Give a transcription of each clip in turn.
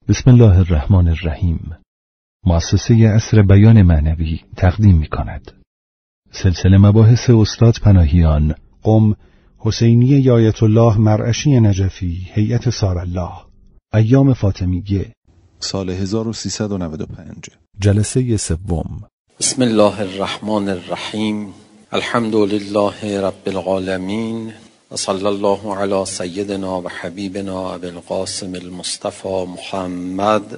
بسم الله الرحمن الرحیم. مؤسسه عصر بیان معنوی تقدیم می کند. سلسله مباحث استاد پناهیان، قم، حسینیه یایت الله مرعشی نجفی، هیئت سارالله، ایام فاطمیه، سال 1395. جلسه سوم. بسم الله الرحمن الرحیم. الحمد لله رب العالمین و صلی الله علی سیدنا و حبیبنا ابی القاسم المصطفى محمد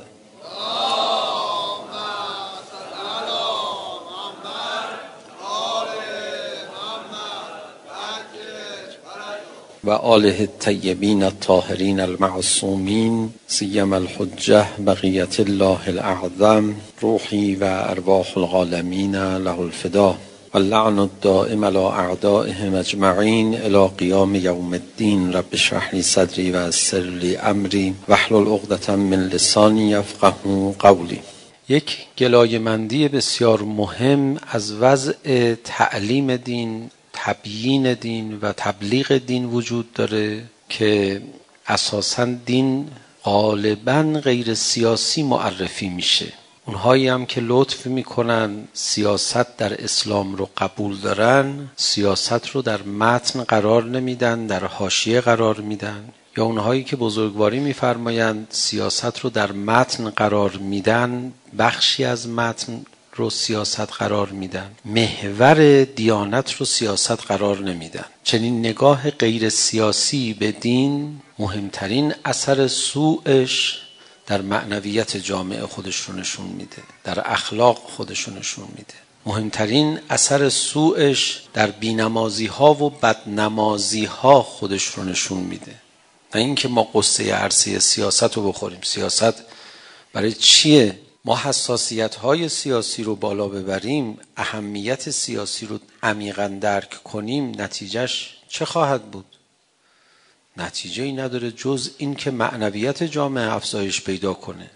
و آله الطیبین الطاهرین المعصومین سیما الحجة بقیة الله الاعظم روحی و ارواح العالمین له الفدا واللعن الدائم على اعدائهم اجمعین الی قیام یوم الدین. رب اشرح لی صدری و یسر لی امری واحلل عقدة من لسانی یفقهوا قولی. یک گلایه‌مندی بسیار مهم از وضع تعلیم دین، تبیین دین و تبلیغ دین وجود داره که اساساً دین غالباً غیر سیاسی معرفی میشه. اونهایی هم که لطف میکنن سیاست در اسلام رو قبول دارن، سیاست رو در متن قرار نمیدن، در حاشیه قرار میدن، یا اونهایی که بزرگواری میفرمایند سیاست رو در متن قرار میدن، بخشی از متن رو سیاست قرار میدن، محور دیانت رو سیاست قرار نمیدن. چنین نگاه غیر سیاسی به دین مهمترین اثر سوءش در معنویت جامعه خودش رو نشون میده، در اخلاق خودش رو نشون میده. مهمترین اثر سوءش در بینمازی ها و بدنمازی ها خودش رو نشون میده. نه اینکه ما قصه عرصه سیاست رو بخوریم. سیاست برای چیه؟ ما حساسیت‌های سیاسی رو بالا ببریم، اهمیت سیاسی رو عمیقاً درک کنیم، نتیجهش چه خواهد بود؟ نتیجه‌ای نداره جز این که معنویت جامعه افزایش پیدا کنه.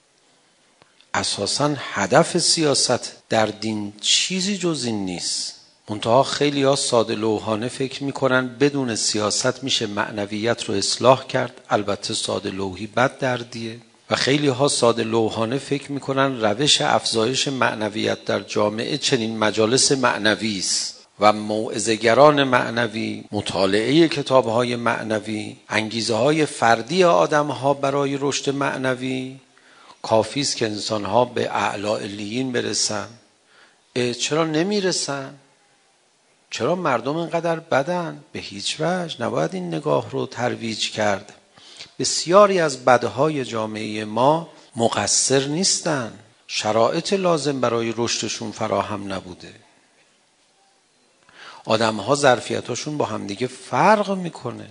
اساساً هدف سیاست در دین چیزی جز این نیست. منتها خیلی‌ها ساده لوحانه فکر می‌کنن بدون سیاست میشه معنویت رو اصلاح کرد. البته ساده لوحی بد دردیه. و خیلی ها ساده لوحانه فکر میکنن روش افزایش معنویت در جامعه چنین مجالس معنوی است و موعظه‌گران معنوی، مطالعه کتاب‌های معنوی، انگیزه‌های فردی آدم‌ها برای رشد معنوی کافی است که انسان‌ها به اعلی علیین برسن. چرا نمیرسن؟ چرا مردم اینقدر بدن؟ به هیچ وجه نباید این نگاه رو ترویج کرد. بسیاری از بدهای جامعه ما مقصر نیستن، شرایط لازم برای رشدشون فراهم نبوده. آدم‌ها ظرفیتاشون با همدیگه فرق میکنه.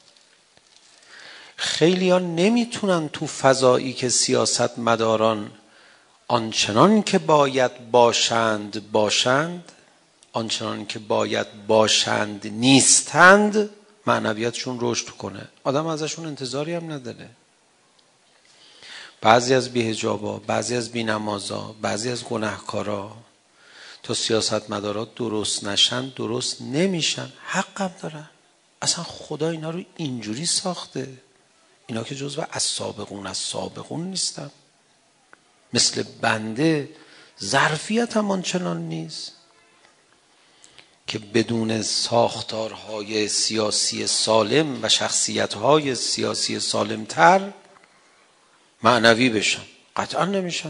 خیلی‌ها نمیتونن تو فضایی که سیاست مداران آنچنان که باید باشند، آنچنان که باید باشند نیستند، معنویتشون رشد کنه. آدم ازشون انتظاری هم نداره. بعضی از بی‌حجابا، بعضی از بی‌نمازا، بعضی از گناهکارا تا سیاستمدارا درست نشن درست نمیشن. حقم دارن. اصلا خدا اینا رو اینجوری ساخته. اینا که جزو از سابقون نیستن. مثل بنده ظرفیت هم آنچنان نیست که بدون ساختارهای سیاسی سالم و شخصیتهای سیاسی سالمتر معنوی بشن. قطعا نمیشن.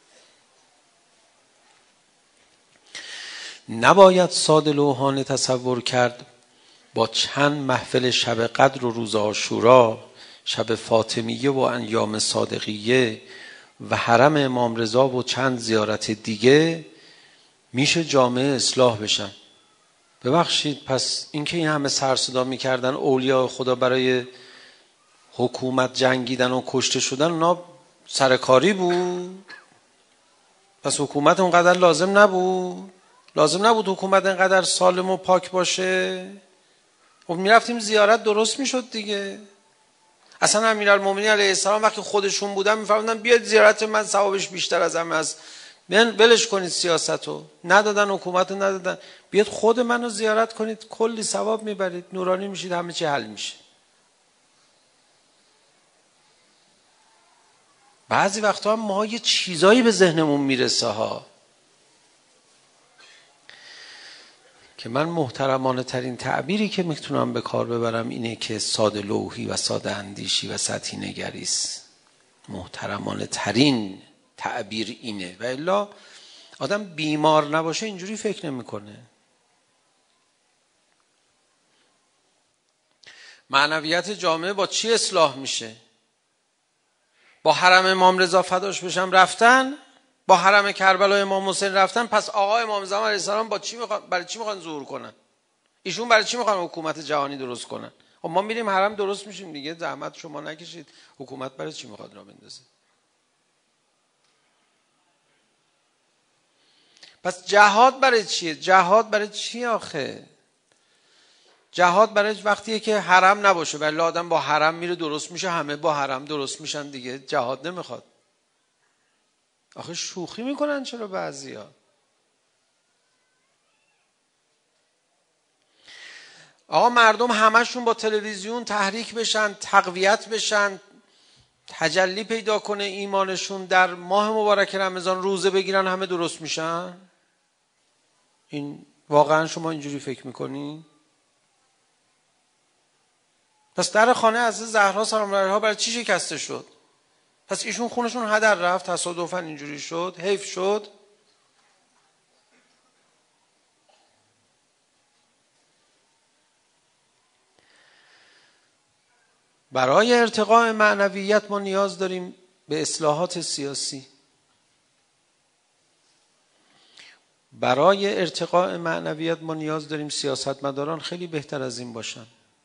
نباید ساده لوحانه تصور کرد با چند محفل شب قدر و روز عاشورا، شب فاطمیه و ایام صادقیه و حرم امام رضا و چند زیارت دیگه میشه جامعه اصلاح بشن. ببخشید، پس اینکه این همه سر صدا میکردن اولیاء خدا برای حکومت جنگیدن و کشته شدن، اونا سرکاری بود؟ پس حکومت اونقدر لازم نبود حکومت اینقدر سالم و پاک باشه؟ خب میرفتیم زیارت درست میشد دیگه. اصلا امیرالمومنین علیه السلام وقتی خودشون بودن میفرمودن بیاید زیارت من ثوابش بیشتر از همه است، ولش کنید سیاستو. ندادن، حکومتو ندادن. بیاید خود منو زیارت کنید، کلی ثواب میبرید، نورانی میشید، همه چی حل میشه. بعضی وقتا هم ما یه چیزایی به ذهنمون میرسه ها که من محترمانه ترین تعبیری که میتونم به کار ببرم اینه که ساده لوحی و ساده اندیشی و سطحی نگریست. محترمانه ترین تعبیر اینه، و الا آدم بیمار نباشه اینجوری فکر نمیکنه. معنویت جامعه با چی اصلاح میشه؟ با حرم امام رضا فداش بشم رفتن، با حرم کربلا امام حسین رفتن. پس آقا امام زمان علیه السلام برای چی میخوان ظهور کنن؟ ایشون برای چی میخوان حکومت جهانی درست کنن؟ خب ما میریم حرم درست میشیم دیگه، زحمت شما نکشید. حکومت برای چی میخواد را بندازه؟ پس جهاد برای چیه؟ جهاد برای چی آخه؟ جهاد برای وقتیه که حرم نباشه، ولی آدم با حرم میره درست میشه، همه با حرم درست میشن دیگه. جهاد نمیخواد. آخه شوخی میکنن چرا بعضیا؟ آقا مردم همشون با تلویزیون تحریک بشن، تقویت بشن، تجلی پیدا کنه ایمانشون، در ماه مبارک رمضان روزه بگیرن، همه درست میشن؟ این واقعا شما اینجوری فکر میکنی؟ پس در خانه از زهرا سلام علیها برای چی شکسته شد؟ پس ایشون خونشون هدر رفت، تصادفاً اینجوری شد، حیف شد. برای ارتقاء معنویت ما نیاز داریم به اصلاحات سیاسی. برای ارتقاء معنویت ما نیاز داریم سیاستمداران خیلی بهتر از این باشن.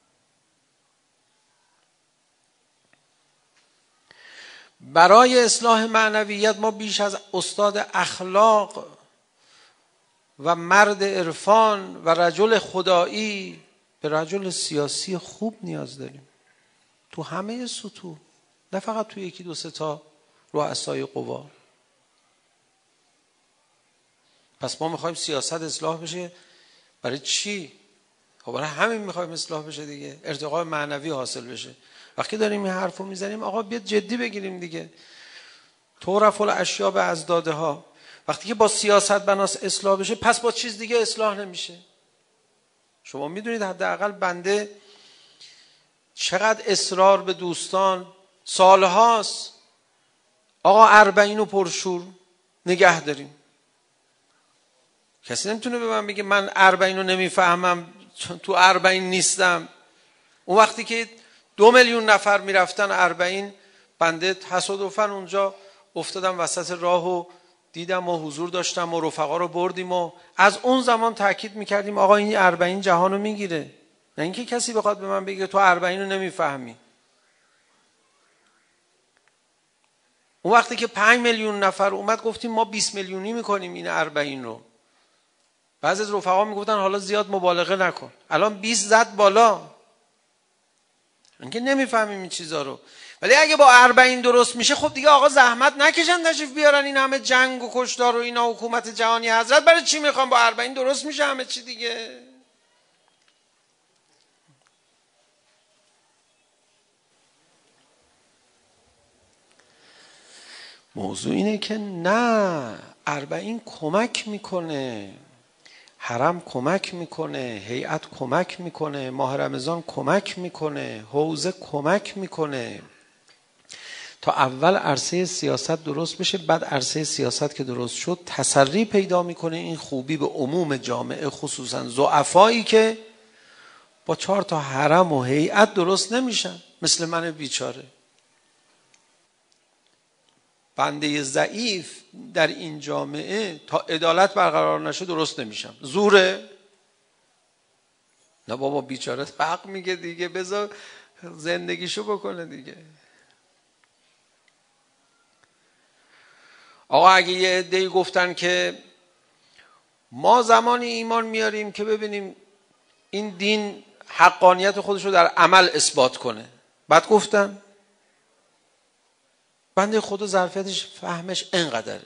برای اصلاح معنویت ما بیش از استاد اخلاق و مرد عرفان و رجل خدایی به رجل سیاسی خوب نیاز داریم، تو همه سطوح، نه فقط تو یکی دو سه تا رؤسای قوا. پس ما میخوایم سیاست اصلاح بشه. برای چی؟ خب برای همین میخوایم اصلاح بشه دیگه، ارتقاء معنوی حاصل بشه. وقتی داریم این حرفو میزنیم آقا بیاد جدی بگیریم دیگه. تعرف الاشیاء باضدادها. وقتی که با سیاست بناس اصلاح بشه، پس با چیز دیگه اصلاح نمیشه. شما میدونید حداقل بنده چقدر اصرار به دوستان سالهاست آقا 40 و پرشور نگه داریم. کسی نمیتونه به من بگه من 40 رو نمیفهمم چون تو 40 نیستم. اون وقتی که 2 میلیون نفر میرفتن 40، بنده تصادفاً اونجا افتادم وسط راه و دیدم و حضور داشتم و رفقا رو بردیم و از اون زمان تاکید میکردیم آقا این 40 جهانو میگیره. نه اینکه کسی بخواد به من بگه تو 40 رو نمیفهمی. اون وقتی که 5 میلیون نفر اومد گفتیم ما 20 میلیونی میکنیم این 40 رو. بعضی از رفقا میگفتن حالا زیاد مبالغه نکن. الان 20 زد بالا. اینکه نمیفهمیم این چیزا رو. ولی اگه با 40 درست میشه، خب دیگه آقا زحمت نکشن تشریف بیارن این همه جنگ و کشتار و اینا. حکومت جهانی حضرت برای چی میخوان؟ با 40 درست میشه همه چی دیگه. موضوع اینه که نه، 40 کمک میکنه، حرم کمک میکنه، هیئت کمک میکنه، ماه رمضان کمک میکنه، حوزه کمک میکنه تا اول عرصه سیاست درست بشه. بعد عرصه سیاست که درست شد تسری پیدا میکنه این خوبی به عموم جامعه، خصوصا ضعفایی که با 4 تا حرم و هیئت درست نمیشن، مثل من بیچاره. بنده ضعیف در این جامعه تا عدالت برقرار نشه درست نمیشم. زوره؟ نه بابا، بیچاره حق میگه دیگه، بذار زندگیشو بکنه دیگه. آقا اگه یه عده‌ای گفتن که ما زمانی ایمان میاریم که ببینیم این دین حقانیت خودش رو در عمل اثبات کنه، بعد گفتن بنده خدا ظرفیتش فهمش اینقدره،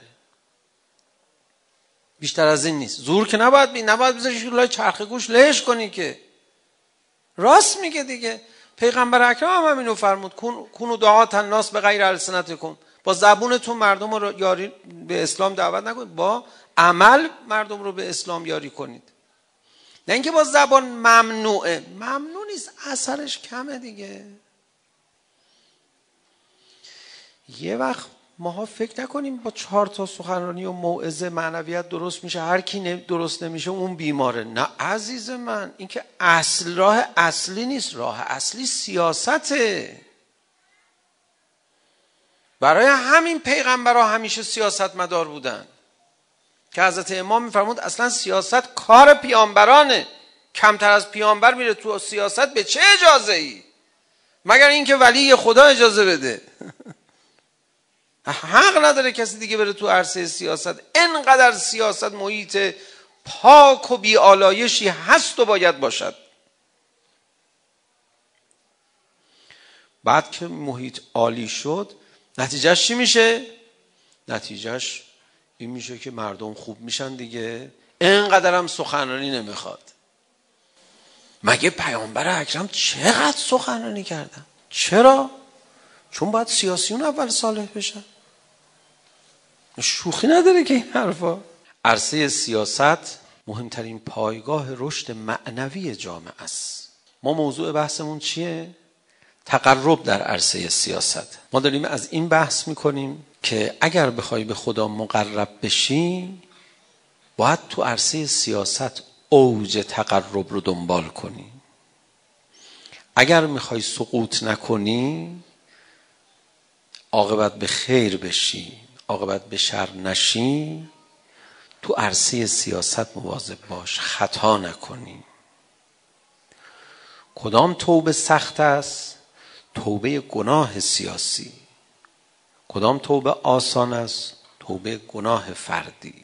بیشتر از این نیست. زور که نباید بذاریش لای چرخ گوش لهش کنی که. راست میگه دیگه. پیغمبر اکرم هم اینو فرمود، کونوا دعاة الناس بغیر السنتکم. با زبونتون مردم رو یاری به اسلام دعوت نکنید، با عمل مردم رو به اسلام یاری کنید. نه اینکه با زبان ممنوعه، ممنوع نیست، اثرش کمه دیگه. یه وقت ماها فکر نکنیم با 4 تا سخنرانی و موعظه معنویت درست میشه، هر کی درست نمیشه اون بیماره. نه عزیز من، این که راه اصلی نیست، راه اصلی سیاسته. برای همین پیغمبرها همیشه سیاستمدار بودن که حضرت امام میفرمود اصلا سیاست کار پیامبرانه، کمتر از پیامبر میره تو سیاست به چه اجازه ای؟ مگر اینکه ولی خدا اجازه بده. حق نداره کسی دیگه بره تو عرصه سیاست. اینقدر سیاست محیط پاک و بی‌آلایشی هست و باید باشد. بعد که محیط عالی شد، نتیجهش چی میشه؟ نتیجهش این میشه که مردم خوب میشن دیگه، اینقدر هم سخنرانی نمیخواد. مگه پیامبر اکرم چقدر سخنرانی کردن؟ چرا؟ چون باید سیاسیون اول صالح بشن. شوخی نداره که این حرفا. عرصه سیاست مهمترین پایگاه رشد معنوی جامعه است. ما موضوع بحثمون چیه؟ تقرب در عرصه سیاست. ما داریم از این بحث میکنیم که اگر بخوای به خدا مقرب بشی، باید تو عرصه سیاست اوج تقرب رو دنبال کنی. اگر میخوای سقوط نکنی، عاقبت به خیر بشی، عاقبت به شر نشی، تو عرصه سیاست مواظب باش، خطا نکنی. کدام توبه سخت است؟ توبه گناه سیاسی. کدام توبه آسان است؟ توبه گناه فردی.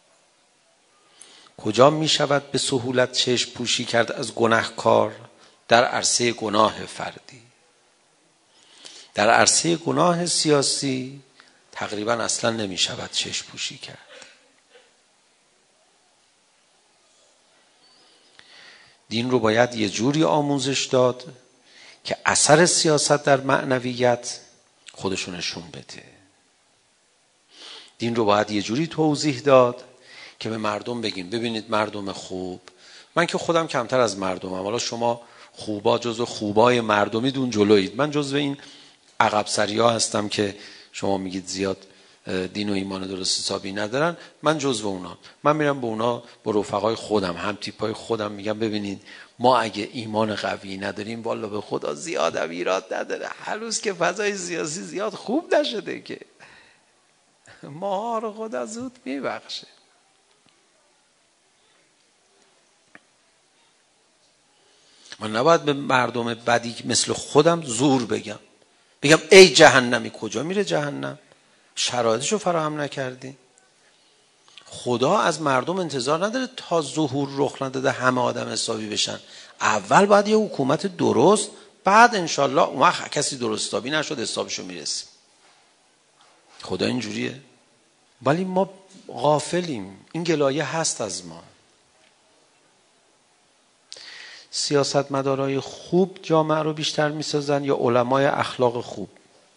کجا می شود به سهولت چشم پوشی کرد از گناهکار؟ در عرصه گناه فردی. در عرصه گناه سیاسی تقریبا اصلا نمی شود چشم پوشی کرد. دین رو باید یه جوری آموزش داد که اثر سیاست در معنویت خودشو نشون بده. دین رو باید یه جوری توضیح داد که به مردم بگیم ببینید مردم خوب، من که خودم کمتر از مردمم، حالا شما خوبا جزو خوبای مردمی دون جلویید، من جزو این عقب سریا هستم که شما میگید زیاد دین و ایمان درست حسابی ندارن، من جزو اونا. من میرم به اونا، با رفقای خودم، هم تیپای خودم میگم ببینید ما اگه ایمان قوی نداریم والا به خدا زیاد ایراد نداره، هنوز که فضای سیاسی زیاد خوب نشده که ما رو خدا زود میبخشه. من نباید به مردم بدی مثل خودم زور بگم ای جهنمی. کجا میره جهنم؟ شرایطشو فراهم نکردی. خدا از مردم انتظار نداره تا ظهور رخ نداده همه آدم حسابی بشن. اول باید یه حکومت درست، بعد انشالله اون وقت کسی درست حسابی نشد حسابشو میرسیم. خدا اینجوریه. ولی ما غافلیم، این گلایه هست از ما. سیاستمدارای خوب جامعه رو بیشتر میسازن یا علمای اخلاق خوب؟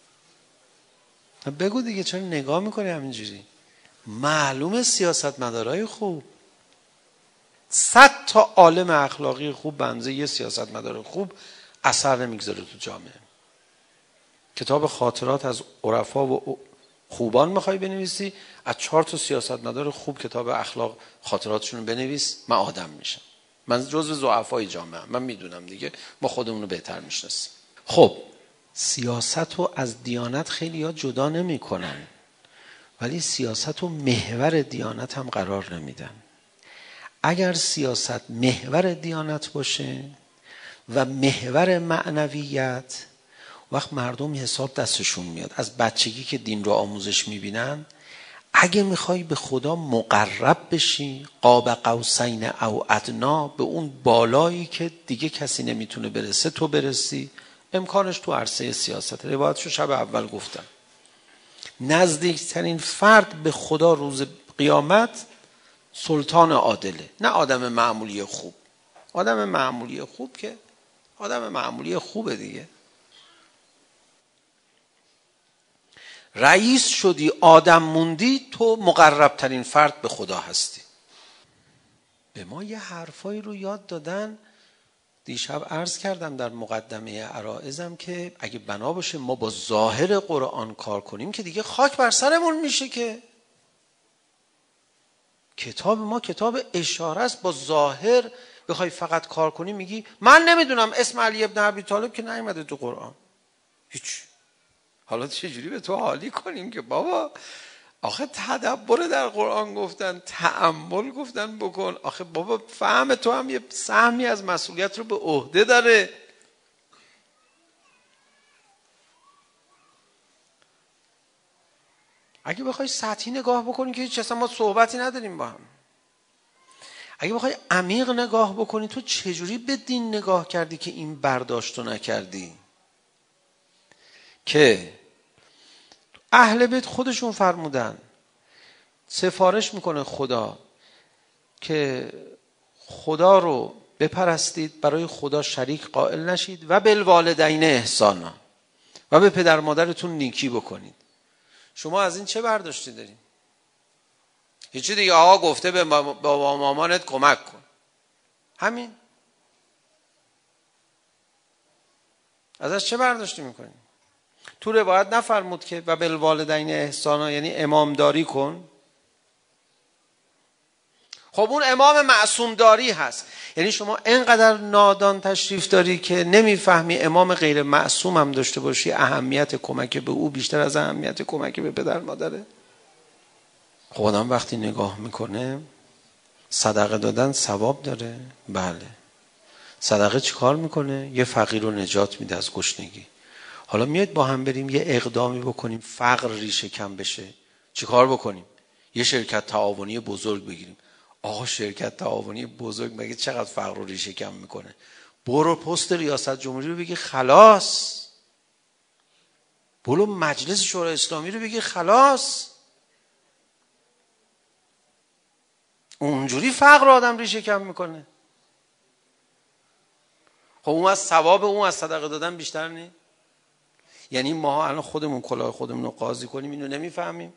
بگو دیگه، چرا نگاه میکنی همینجوری؟ معلومه سیاستمدارای خوب. 100 تا عالم اخلاقی خوب به اندازه یه سیاستمدار خوب اثر نمیگذاره تو جامعه. کتاب خاطرات از عرفا و خوبان میخوای بنویسی، از 4 تا سیاستمدار خوب کتاب اخلاق خاطراتشون رو بنویس، من آدم میشم. من جزو ضعفای جامعه، من میدونم دیگه، ما خودمون رو بهتر میشناسیم. خب سیاست رو از دیانت خیلی ها جدا نمی کنن، ولی سیاست رو محور دیانت هم قرار نمیدن. اگر سیاست محور دیانت باشه و محور معنویت، وقت مردم حساب دستشون میاد. از بچگی که دین رو آموزش میبینن، اگه میخوای به خدا مقرب بشی، قاب قوسین او ادنا، به اون بالایی که دیگه کسی نمیتونه برسه تو برسی، امکانش تو عرصه سیاست. روایتشو شب اول گفتم. نزدیکترین فرد به خدا روز قیامت سلطان عادله، نه آدم معمولی خوب. آدم معمولی خوب که آدم معمولی خوبه دیگه. رئیس شدی، آدم موندی، تو مقرب ترین فرد به خدا هستی. به ما یه حرفایی رو یاد دادن. دیشب عرض کردم در مقدمه عرائزم که اگه بنا باشه ما با ظاهر قرآن کار کنیم که دیگه خاک بر سرمون میشه. که کتاب ما کتاب اشاره است. با ظاهر بخوای فقط کار کنی میگی من نمیدونم اسم علی ابن ابی طالب که نیومده تو قرآن. هیچ. حالا چجوری به تو حالی کنیم که بابا آخه تدبر در قرآن گفتن، تأمل گفتن بکن. آخه بابا فهم تو هم یه سهمی از مسئولیت رو به عهده داره. اگه بخوای سطحی نگاه بکنی که هیچ، اصلا ما صحبتی نداریم با هم. اگه بخوای عمیق نگاه بکنی تو چجوری به دین نگاه کردی که این برداشت رو نکردی؟ که اهل بیت خودشون فرمودن سفارش میکنه خدا که خدا رو بپرستید، برای خدا شریک قائل نشید و بالوالدین احسانا، و به پدر مادرتون نیکی بکنید. شما از این چه برداشتی دارید؟ هیچی دیگه. آقا گفته به بابا مامانت کمک کن، همین. ازش چه برداشتی میکنی؟ تو روایت نفرمود که و بالوالدین احسانا یعنی امامداری کن؟ خب اون امام معصومداری هست. یعنی شما اینقدر نادان تشریف داری که نمیفهمی امام غیر معصوم هم داشته باشی اهمیت کمک به او بیشتر از اهمیت کمک به پدر مادره. خب آدم وقتی نگاه میکنه صدقه دادن ثواب داره. بله. صدقه چی کار میکنه؟ یه فقیر رو نجات میده از گشنگی. حالا میاد با هم بریم یه اقدامی بکنیم فقر ریشه کم بشه. چی کار بکنیم؟ یه شرکت تعاونی بزرگ بگیریم. آقا شرکت تعاونی بزرگ مگه چقدر فقر رو ریشه کم میکنه؟ برو پست ریاست جمهوری رو بگی خلاص. برو مجلس شورای اسلامی رو بگی خلاص. اونجوری فقر آدم ریشه کم میکنه. خب اون از ثواب اون از صدقه دادن بیشتر نیست؟ یعنی ما الان خودمون کلاه خودمون رو قاضی کنیم اینو نمیفهمیم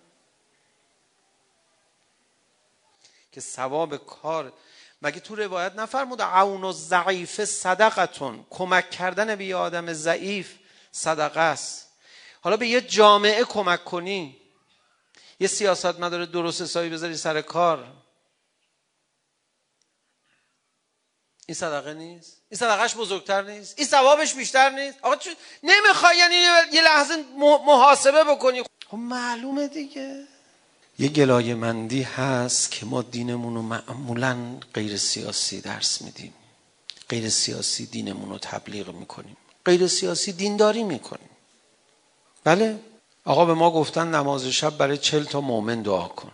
که ثواب کار. مگه تو روایت نفرمود عون الضعیف صدقتون، کمک کردن به یه آدم ضعیف صدقه است. حالا به یه جامعه کمک کنی، یه سیاستمدار درست حسابی بذاری سر کار، این صدقه نیست؟ این صدقهش بزرگتر نیست؟ این ثوابش بیشتر نیست؟ آقا چون نمیخوای یعنی یه لحظه محاسبه بکنی؟ خب معلومه دیگه. یه گلایه مندی هست که ما دینمون رو معمولاً غیر سیاسی درس میدیم، غیر سیاسی دینمون رو تبلیغ میکنیم، غیر سیاسی دینداری میکنیم. بله. آقا به ما گفتن نماز شب برای 40 تا مؤمن دعا کن.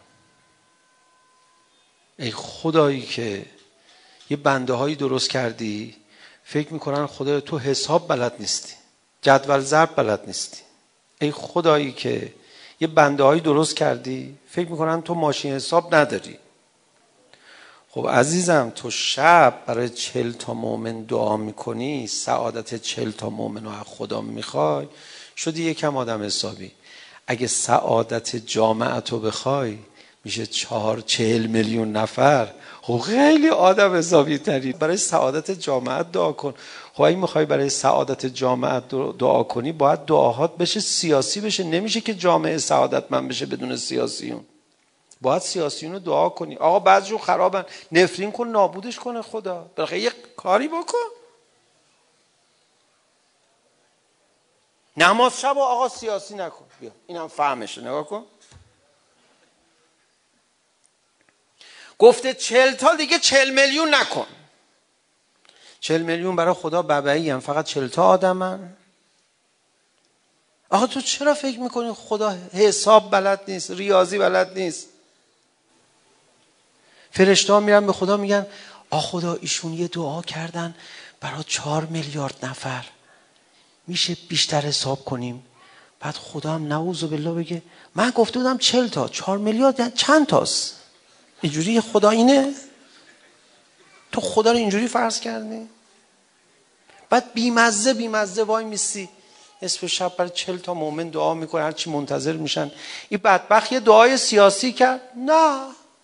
ای خدایی که یه بنده هایی درست کردی فکر میکنن خدا تو حساب بلد نیستی، جدول ضرب بلد نیستی. ای خدایی که یه بنده هایی درست کردی فکر میکنن تو ماشین حساب نداری. خب عزیزم تو شب برای 40 تا مؤمن دعا میکنی، سعادت 40 تا مؤمن رو از خدا میخوای، شدی یکم آدم حسابی. اگه سعادت جامعت رو بخوای میشه 40 میلیون نفر. خب خیلی آدم حسابی تری. برای سعادت جامعت دعا کن. خب اگه میخوای برای سعادت جامعت دعا کنی باید دعاهات بشه سیاسی بشه. نمیشه که جامعه سعادتمند بشه بدون سیاسیون. باید سیاسیون رو دعا کنی. آقا بعضیشون خرابن، نفرین کن نابودش کنه خدا. بالاخره یه کاری بکن. نماز شب آقا سیاسی نکن. بیا اینم فهمشه. نگاه کن. گفته 40 تا دیگه 40 میلیون نکن. 40 میلیون برای خدا ببعی هم، فقط 40 تا آدمن. آقا تو چرا فکر میکنی خدا حساب بلد نیست، ریاضی بلد نیست؟ فرشته‌ها میرن به خدا میگن خدا ایشون یه دعا کردن برای 4 میلیارد نفر، میشه بیشتر حساب کنیم؟ بعد خدا هم نعوذ بالله بگه من گفته بودم 40 تا، 4 میلیارد چند تاست؟ اینجوری خدا اینه؟ تو خدا رو اینجوری فرض کردی؟ بعد بیمزه وای میسی نصف شب برای 40 تا مؤمن دعا میکنه، هرچی منتظر میشن. این بدبخت یه دعای سیاسی کرد؟ نه.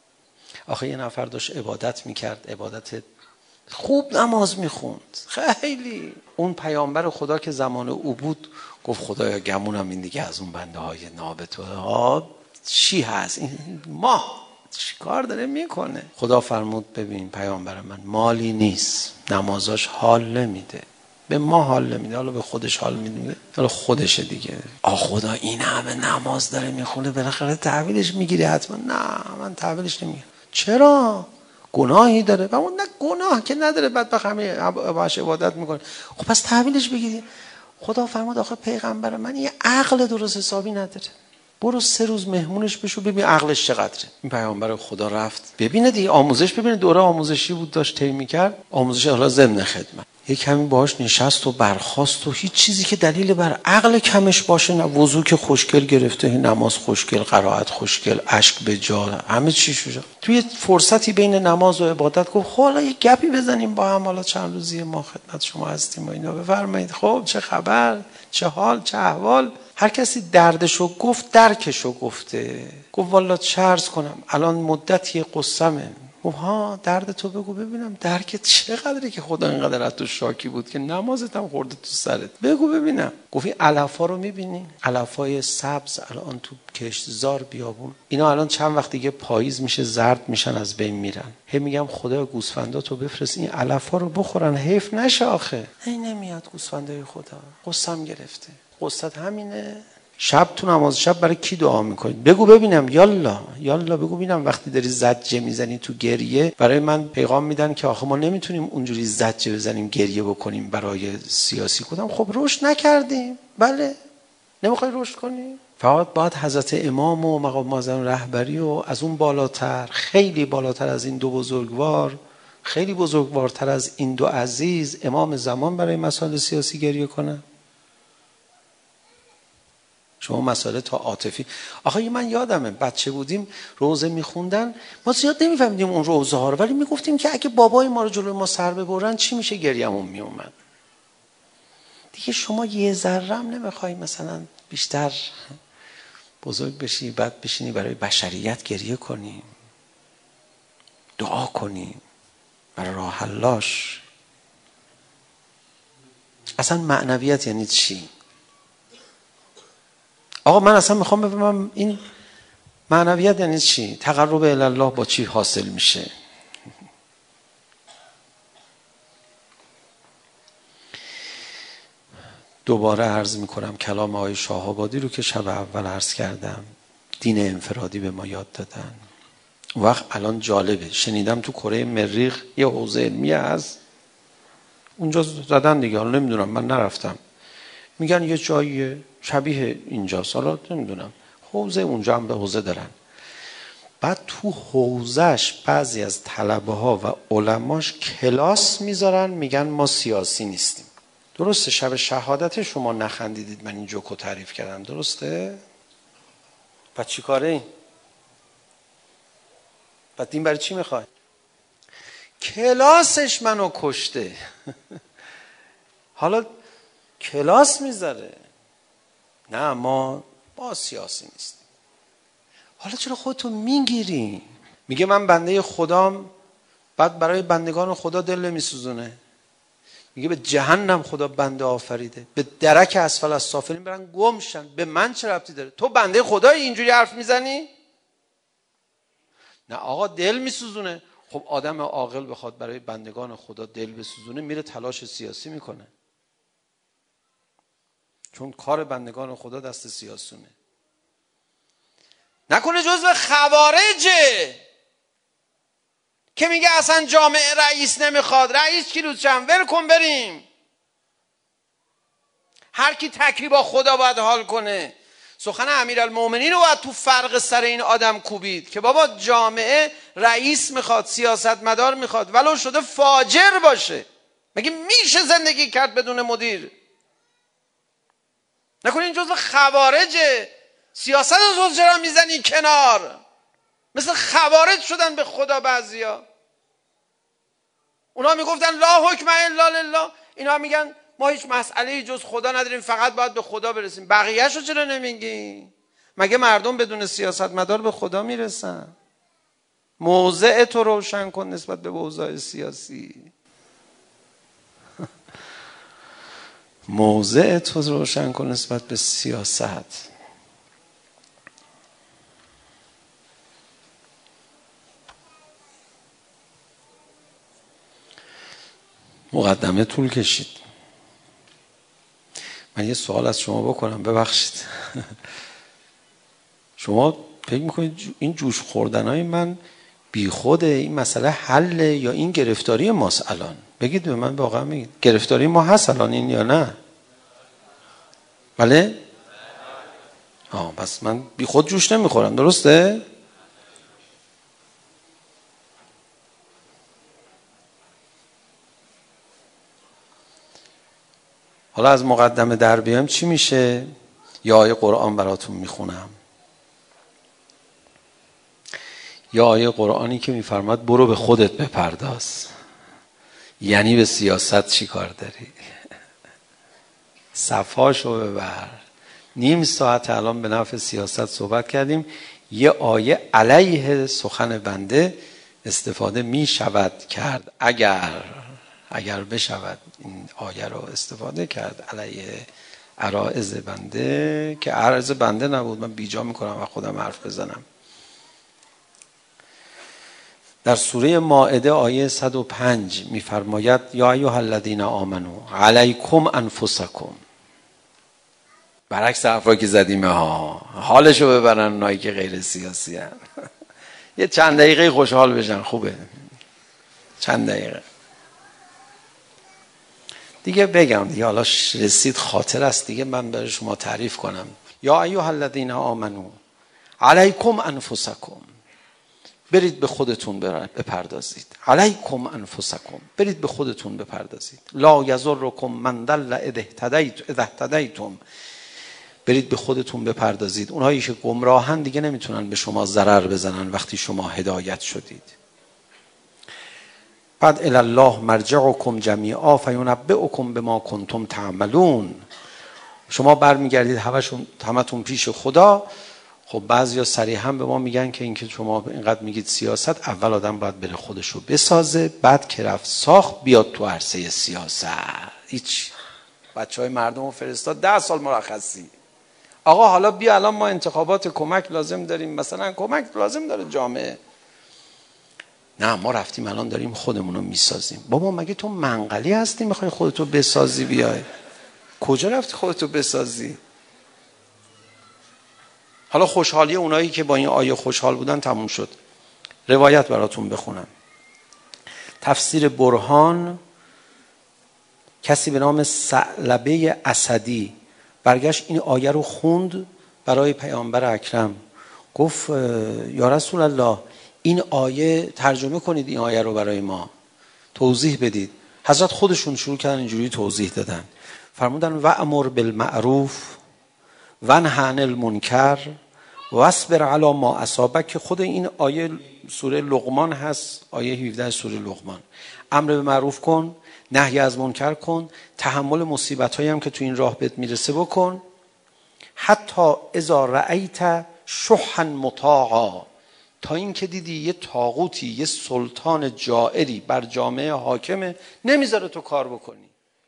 آخه یه نفر داشت عبادت میکرد، عبادت خوب، نماز میخوند خیلی. اون پیامبر خدا که زمان او بود گفت خدایا گمونم این دیگه از اون بنده های نابتو ها چی هست، این ما چی کار داره میکنه. خدا فرمود ببین پیامبر من مالی نیست، نمازاش حال نمیده، به ما حال نمیده، حالا به خودش حال میده، حالا خودشه دیگه. خدا این همه نماز داره میخونه بالاخره تحویلش میگیری حتما؟ نه من تحویلش نمیگیرم. چرا؟ گناهی داره؟ و اون نه گناه که نداره، بدبخت همه باش عبادت میکنه. خب پس تحویلش بگیری. خدا فرمود آخه پیغمبر من یه عقل درست حسابی نداره، برو 3 روز مهمونش بشو ببین عقلش چقدره. این پیامبر خدا رفت ببینه دیگه، آموزش ببینه، دوره آموزشی بود داشت طی می‌کرد، آموزش حالا ضمن خدمت. یک کمی باهاش نشست و برخاست و هیچ چیزی که دلیل بر عقل کمش باشه نه. وضو که خوشگل گرفته، نماز خوشگل، قرائت خوشگل، اشک به جا، همه چی شده. توی فرصتی بین نماز و عبادت گفت خب حالا یه گپی بزنیم با هم، حالا چند روزی ما خدمت شما هستیم و اینا، بفرمایید خب چه خبر، چه حال، چه احوال. هر کسی دردشو گفت، درکشو گفته. گفت والا چه عرض کنم الان مدتی قصه‌مه. گفت ها دردتو بگو ببینم، درکت چقدره که خدا اینقدر از تو شاکی بود که نمازت هم خورده تو سرت، بگو ببینم. گفت این علفا رو میبینی، علفای سبز الان تو کشتزار بیابون، اینا الان چند وقت دیگه پاییز میشه زرد میشن از بین میرن. هی میگم خدا گوسفنداتو بفرست این علفا رو بخورن، حیف نشه آخه. هی نمیاد گوسفندای خدا، قصم گرفته. قصت همینه. شب تو نماز شب برای کی دعا میکنید؟ بگو ببینم، یالا یالا بگو ببینم. وقتی داری زجه میزنی تو گریه، برای من پیغام میدن که آخه ما نمیتونیم اونجوری زجه بزنیم گریه بکنیم برای سیاسی. کدام خب رشد نکردیم. بله نمیخوای رشد کنی؟ فقط باید حضرت امام و مقام معظم رهبری و از اون بالاتر، خیلی بالاتر از این 2 بزرگوار، خیلی بزرگوارتر از این 2 عزیز امام زمان برای مسائل سیاسی گریه کنن. شما مسئله تا عاطفی. آخه من یادمه بچه بودیم روزه میخوندن، ما زیاد نمیفهمیدیم اون روزه ها رو، ولی میگفتیم که اگه بابای ما رو جلوی ما سر ببرن چی میشه، گریه‌مون میومد. دیگه شما یه ذره هم نمیخوای مثلا بیشتر بزرگ بشی بعد بشینی برای بشریت گریه کنی، دعا کنی برای راه حلاش. اصلا معنویت یعنی چی؟ آقا من اصلا میخوام بفهمم این معنویت یعنی چی؟ تقرب الی الله با چی حاصل میشه؟ دوباره عرض میکنم کلام آقای شاه آبادی رو که شب اول عرض کردم، دین انفرادی به ما یاد دادن. وقت الان جالبه، شنیدم تو کره مریخ یه حوزه علمی هست، اونجا زدن دیگه، حالا نمیدونم من نرفتم، میگن یه جایی شبیه اینجاست، حالا نمیدونم، حوزه اونجا هم به حوزه دارن. بعد تو حوزش بعضی از طلبه ها و علماش کلاس میذارن، میگن ما سیاسی نیستیم. درسته شب شهادت شما نخندیدید من این جوکو تعریف کردم، درسته؟ بعد چی کاره این؟ بعد این برای چی میخوای؟ کلاسش منو کشته. حالا کلاس میذاره. نه ما سیاسی نیستیم. حالا چرا خودتو میگیری؟ میگه من بنده خدام، بعد برای بندگان خدا دل نمیسوزونه. میگه به جهنم خدا بنده آفریده، به درک اسفل السافلین برن گم شن، به من چه ربطی داره؟ تو بنده خدایی اینجوری حرف میزنی؟ نه آقا دل میسوزونه. خب آدم عاقل بخواد برای بندگان خدا دل بسوزونه میره تلاش سیاسی میکنه، چون کار بندگان خدا دست سیاسونه. نکنه جزو خوارجه که میگه اصلا جامعه رئیس نمیخواد، رئیس کیلو چند ول کن بریم، هر کی تکری با خدا باید حال کنه. سخن امیرالمومنین رو باید تو فرق سر این آدم کوبید که بابا جامعه رئیس میخواد، سیاستمدار میخواد، ولو شده فاجر باشه. مگه میشه زندگی کرد بدون مدیر؟ نکنه این جزو خوارجه. سیاست رو چرا میزنی کنار؟ مثل خوارج شدن به خدا بعضیا. اونا میگفتن لا حکم الا لله، اینا میگن ما هیچ مسئله‌ای جز خدا نداریم، فقط باید به خدا برسیم. بقیه‌شو چرا نمیگی؟ مگه مردم بدون سیاستمدار به خدا میرسن؟ موضع تو روشن کن نسبت به اوضاع سیاسی. موضع تو روشن کن نسبت به سیاست. مقدمه طول کشید. من یه سوال از شما بکنم، ببخشید. شما فکر میکنید این جوش خوردنهای من بی خوده؟ این مسئله حله یا این گرفتاری ماست الان؟ بگید به من، واقعا بگید گرفتاری ما هست الان این یا نه؟ بله؟ پس من بی خود جوش نمیخورم، درسته؟ حالا از مقدمه در بیایم چی میشه؟ یا آیه قرآن براتون میخونم. یا آیه قرآنی که میفرماد برو به خودت بپرداز. یعنی به سیاست چی کار داری؟ صفاشو ببر. نیم ساعت الان به نفع سیاست صحبت کردیم. یه آیه علیه سخن بنده استفاده می شود کرد، اگر بشود این آیه رو استفاده کرد علیه عرائض بنده، که عرض بنده نبود، من بیجا میکنم و خودم حرف بزنم. در سوره مائده آیه 105 میفرماید یا ایها الذین آمنو علیکم انفسکم. برعکس حرفایی که زدیم حالشو ببرن اونایی که غیر سیاسی هن. یه چند دقیقه خوشحال بشن، خوبه چند دقیقه دیگه بگم دیگه. حالا رسید خاطر است دیگه، من برای شما تعریف کنم. یا ایها الذین آمنو علیکم انفسکم، برید به خودتون بپردازید. علیکم انفسکم، برید به خودتون بپردازید. لا یضرکم من ضل اذا اهتدیتم، برید به خودتون بپردازید. اونهایی که گمراهن دیگه نمیتونن به شما ضرر بزنن وقتی شما هدایت شدید. بعد الی الله مرجعکم جمیعا فینبئکم بما کنتم تعملون. شما برمیگردید همتون پیش خدا. خب بعضیا صریحا به ما میگن که اینکه شما اینقدر میگید سیاست، اول آدم باید بره خودشو بسازه، بعد که رفت ساخت بیاد تو عرصه سیاست. هیچ بچهای مردم رو فرستاد 10 سال مرخصی. آقا حالا بیا الان ما انتخابات کمک لازم داریم، مثلا کمک لازم داره جامعه. نه ما رفتیم الان داریم خودمون رو میسازیم. بابا مگه تو منقلی هستی میخوای خودتو بسازی؟ بیای کجا رفتی خودتو بسازی؟ حالا خوشحالی اونایی که با این آیه خوشحال بودن تموم شد. روایت براتون بخونم. تفسیر برهان، کسی به نام ثعلبه اسدی برگشت این آیه رو خوند برای پیامبر اکرم. گفت یا رسول الله این آیه ترجمه کنید، این آیه رو برای ما توضیح بدید. حضرت خودشون شروع کردن اینجوری توضیح دادن. فرمودن و امر بالمعروف و نهی عن المنکر و اصبر علی ما اصابک، که خود این آیه سوره لقمان هست، آیه 17 سوره لقمان. امر به معروف کن، نهی از منکر کن، تحمل مصیبت هایی هم که تو این راه بهت میرسه بکن. حتی اذا رأیت شحا مطاعا، تا این که دیدی یه طاغوتی، یه سلطان جائری بر جامعه حاکمه، نمیذاره تو کار بکنی،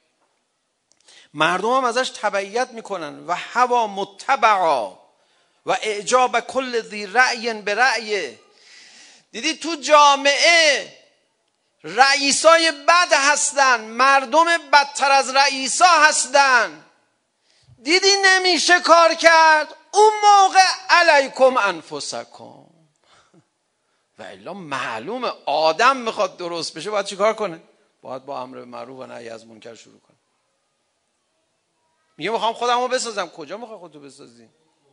مردم هم ازش تبعیت میکنن. و هوا متبعا و اعجاب کل ذی رأی به رأی. دیدی تو جامعه رئیسای بد هستن، مردم بدتر از رئیسا هستن، دیدی نمیشه کار کرد، اون موقع علیکم انفسکم. و الا معلومه آدم میخواد درست بشه باید چی کار کنه؟ باید با امر معروف و نهی از منکر شروع کنه. میگه میخوام خودمو بسازم. کجا میخوای خودتو بسازی؟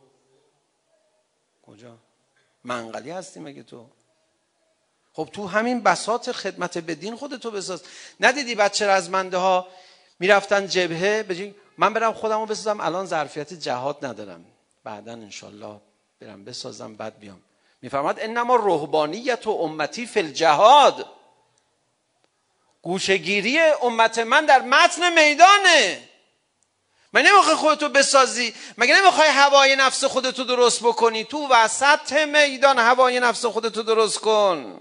کجا؟ منقلی هستی مگه تو؟ خب تو همین بساط خدمت به دین خودتو بساز. ندیدی بچه رزمنده ها میرفتن جبهه، بجین من برم خودمو بسازم، الان ظرفیت جهاد ندارم، بعداً انشالله برم بسازم بعد بیام. میفرماد انما رهبانیت و امتی فی الجهاد. گوشه‌گیری امت من در متن میدانه. مگه نمیخوای خودتو بسازی؟ مگه نمیخوای هوای نفس خودتو درست بکنی؟ تو وسط میدان هوای نفس خودتو درست کن.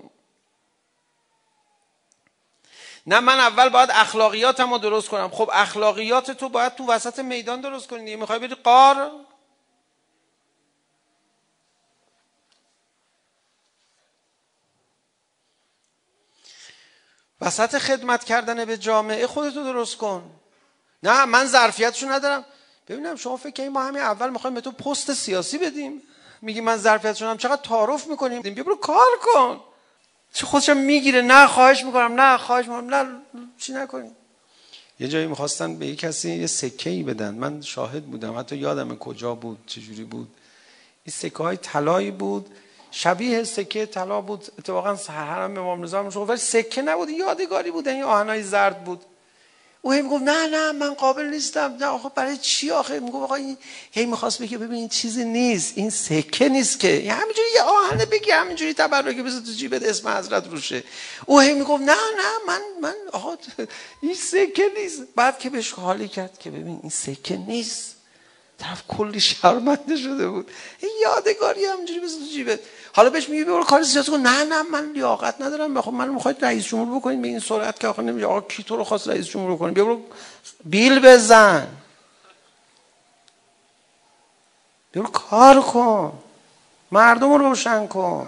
نه من اول باید اخلاقیاتمو درست کنم. خب اخلاقیات تو باید تو وسط میدان درست کنی دیگه. میخوای بری غار؟ وسط خدمت کردن به جامعه خودتو درست کن. نه من ظرفیتشو ندارم. ببینم شما فکر کنید ما همین اول میخوایم به تو پست سیاسی بدیم، میگی من ظرفیتشو ندارم؟ چقدر تعارف میکنیم. بیا برو کار کن. چه خودشم میگیره. نه خواهش میکنم، نه خواهش میکنم، نه چی نکنی. یه جایی میخواستن به یک کسی یه سکه‌ای بدن، من شاهد بودم، حتی یادم کجا بود چجوری بود. این سکه‌های طلایی بود، شبیه سکه طلا بود، اتفاقا حرم امام رضا میشه، ولی سکه نبود، یادگاری بود، این آهنای زرد بود. او هی میگفت نه من قابل نیستم. نه آخه برای چی آخه؟ میگفت آقا این هی میخواست بگه ببین این چیزی نیست، این سکه نیست که همینجوری یه آهنه بگی همینجوری تبرکی بذار تو جیبت اسم حضرت روشه. او هی میگفت نه من آقا این سکه نیست. بعد که بهش حالی کرد که ببین این سکه نیست، طرف کلی شرمنده شده بود. این یادگاری همینجوری بذار تو جیبت. حالا بهش میگی برو کار سیاسی کن. نه من لیاقت ندارم. خب من میخواید رئیس جمهور بکنید به این سرعت که آخه نمیشه. آقا کی تو رو خواست رئیس جمهور بکنی؟ بیا برو بیل بزن، بیا برو کار کن، مردم رو روشن کن.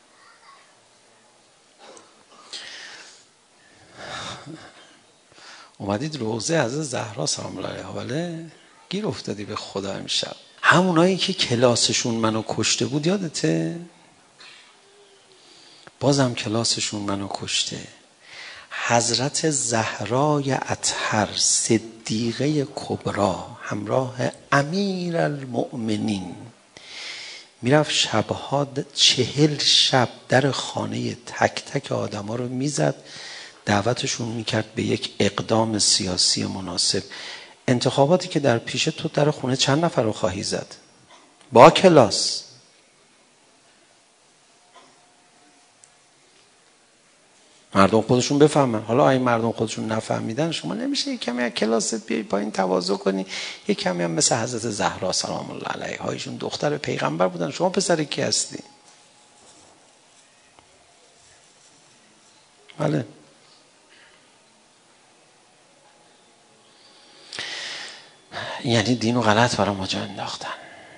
اومدید روضه حضرت زهرا سلام الله علیها، ولی گیر افتادی به خدا امشب. همونایی که کلاسشون منو کشته بود یادته؟ بازم کلاسشون منو کشته. حضرت زهرای اطهر صدیقه کبرا همراه امیر المؤمنین میرفت شبها 40 شب در خانه تک تک آدم ها رو میزد، دعوتشون میکرد به یک اقدام سیاسی مناسب. انتخاباتی که در پیشه تو در خونه چند نفر رو خواهی زد؟ با کلاس. مردم خودشون بفهمن. حالا این مردم خودشون نفهمیدن، شما نمیشه یک کمی از کلاست بیایی پایین تواضع کنی، یک کمی هم مثل حضرت زهرا سلام الله علیها، ایشون دختر پیغمبر بودن، شما پسر کی هستی؟ بله. یعنی دین و غلط برای ما جا انداختن.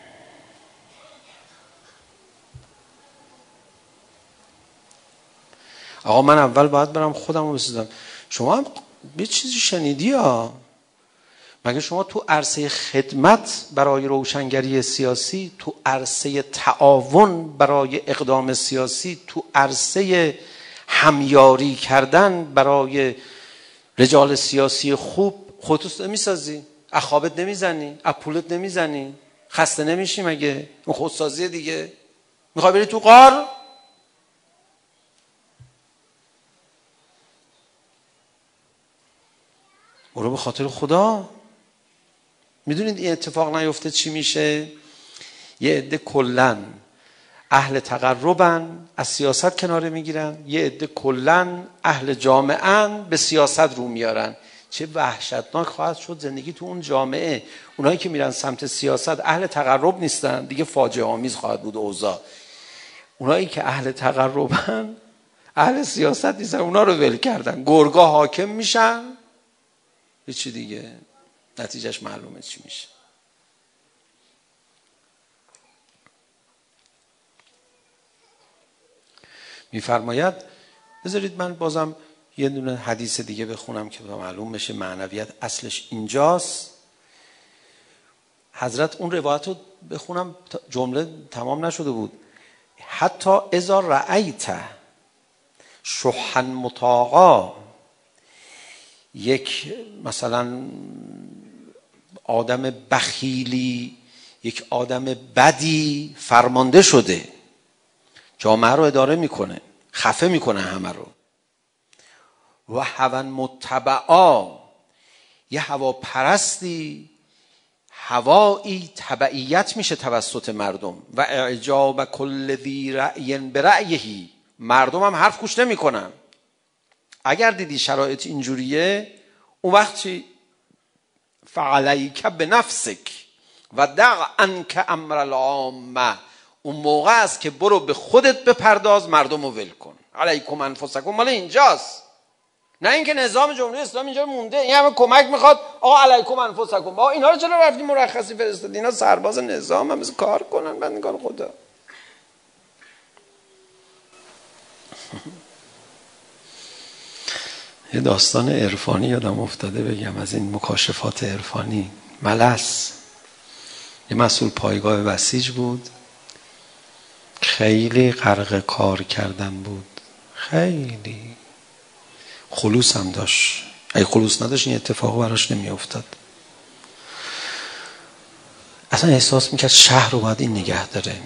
آقا من اول باید برم خودم رو بسازم. شما هم یه چیزی شنیدی ها؟ مگه شما تو عرصه خدمت برای روشنگری سیاسی، تو عرصه تعاون برای اقدام سیاسی، تو عرصه همیاری کردن برای رجال سیاسی خوب خودت نمیسازی؟ اخوابت نمیزنی؟ اپولت نمیزنی؟ خسته نمیشی مگه؟ اون خودسازیه دیگه. میخوای بری تو غار؟ برو به خاطر خدا. میدونید این اتفاق نیفته چی میشه؟ یه عده کلن اهل تقربن، از سیاست کناره میگیرن، یه عده کلن اهل جامعن، به سیاست رو میارن. چه وحشتناک خواهد شد زندگی تو اون جامعه. اونایی که میرن سمت سیاست اهل تقرب نیستن، دیگه فاجعه آمیز خواهد بود اوضاع. اونایی که اهل تقربن اهل سیاست نیستن، اونا رو ول کردن، گرگا حاکم میشن. یه چی دیگه نتیجهش معلومه چی میشه. میفرماید، بذارید من بازم یه دونه حدیث دیگه بخونم که معلوم بشه معنویت اصلش اینجاست. حضرت اون روایت رو بخونم، جمله تمام نشده بود. حتی اذا رأیت شحا مطاعا، یک مثلا آدم بخیلی، یک آدم بدی فرمانده شده، جامعه رو اداره میکنه، خفه میکنه همه رو. و هوا متبعا، یه هوا پرستی، هوایی تبعیت میشه توسط مردم. و اعجاب کل ذی رأی برأیه، مردم هم حرف گوش نمیکنن. اگر دیدی شرایط اینجوریه، اون وقت چی؟ فعلیک بنفسک و دع عنک امر العامه. اون موقع است که برو به خودت بپرداز، مردم رو ول کن. علیکم انفسکم مال اینجاست، نه اینکه نظام جمهوری اسلامی اینجا مونده این همه کمک میخواد. آقا علیکم انفسکم، آقا اینا رو چرا رفتیم مرخصی فرستادی؟ اینا سرباز نظام هم کار کنن بندگان خدا. یه داستان عرفانی یادم افتاده بگم، از این مکاشفات عرفانی. ملس یه مسئول پایگاه بسیج بود، خیلی غرق کار کردن بود، خیلی خلوص هم داشت. اگه خلوص نداشت این اتفاق براش نمی افتاد. اصلا احساس میکرد شهر رو باید این نگه داره.